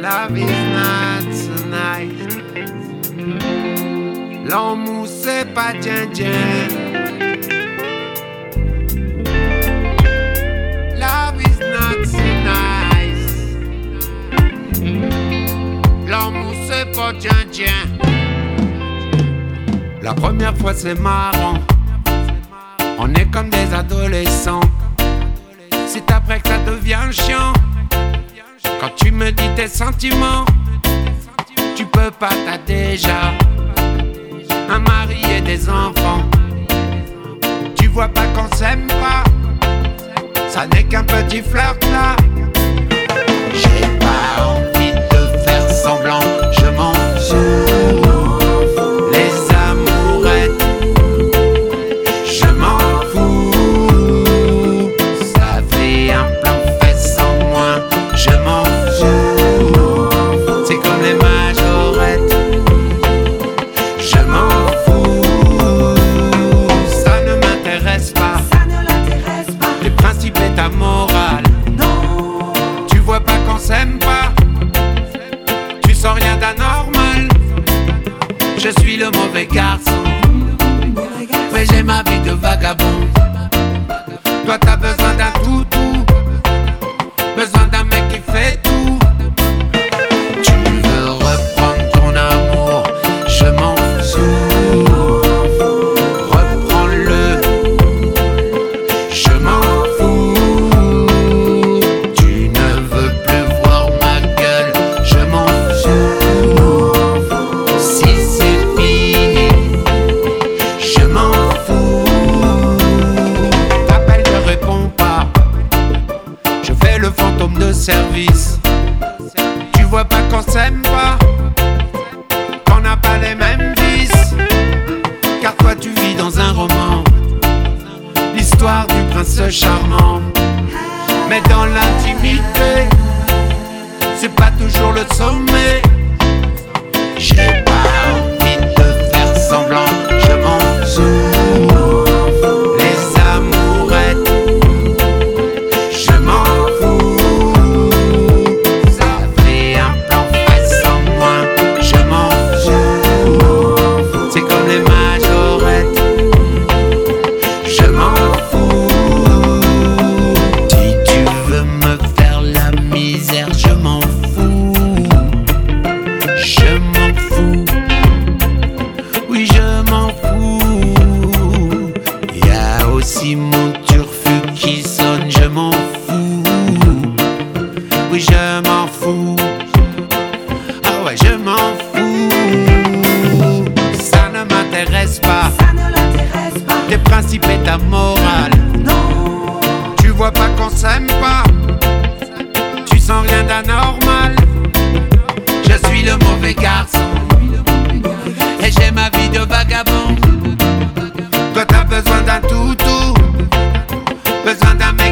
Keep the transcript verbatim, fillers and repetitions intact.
Love is not so nice. L'amour c'est pas djen djen. Love is not so nice. L'amour c'est pas djen djen. La première fois c'est marrant. On est comme des adolescents. C'est après que ça devient chiant. Quand tu me dis tes sentiments, tu peux pas, t'as déjà un mari et des enfants. Tu vois pas qu'on s'aime pas, ça n'est qu'un petit flirt là. J'ai pas envie de faire semblant, je m'en fous. Les amourettes, je m'en fous. Ça fait un plan fait sans moi, je m'en fous. C'est comme les majorettes, je m'en fous. Ça ne m'intéresse pas, Ça ne l'intéresse pas. les principes et ta morale. Non, Tu vois pas qu'on s'aime pas, tu sens rien d'anormal. Je suis le mauvais garçon, mais j'ai ma vie de vagabond. Toi t'as besoin d'un toutou, besoin d'un mec qui fait tout. Tu veux reprendre ton amour, je m'en fous. Reprends-le, je m'en fous. Tu ne veux plus voir ma gueule, je m'en fous. Si c'est fini, je m'en fous. T'appelles, ne réponds pas, je fais le fantôme de service. Tu vois pas qu'on s'aime pas, qu'on n'a pas les mêmes vices. Car toi tu vis dans un roman, l'histoire du prince charmant. Mais dans l'intimité, c'est pas toujours le sommet. J'ai pas envie de faire semblant, je m'en fous. Les amourettes, je m'en fous. Ça fait un plan fait sans moi, je m'en fous. C'est comme les majorettes, je m'en fous. Si tu veux me faire la misère, je m'en fous. Je m'en fous. Oui, je m'en fous. Y a aussi mon turfu qui sonne, je m'en fous. Oui, je m'en fous. Ah ouais, je m'en fous. Ça ne m'intéresse pas, ça ne l'intéresse pas. tes principes et ta morale. Non, Tu vois pas qu'on s'aime pas, tu sens rien d'anormal. Je suis le mauvais garçon et j'ai ma vie de vagabond. Toi t'as besoin d'un toutou, besoin d'un